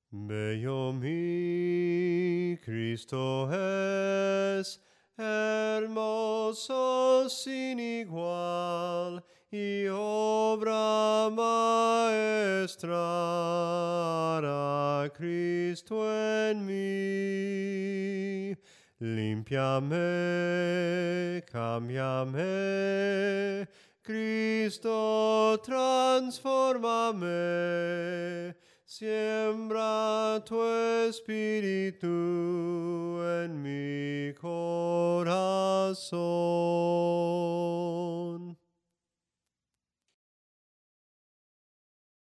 Bello mi Cristo es, hermoso sin igual, y obra maestra hará Cristo en mí. Límpiame, cámbiame, Cristo transfórmame. Siembra tu espíritu en mi corazón.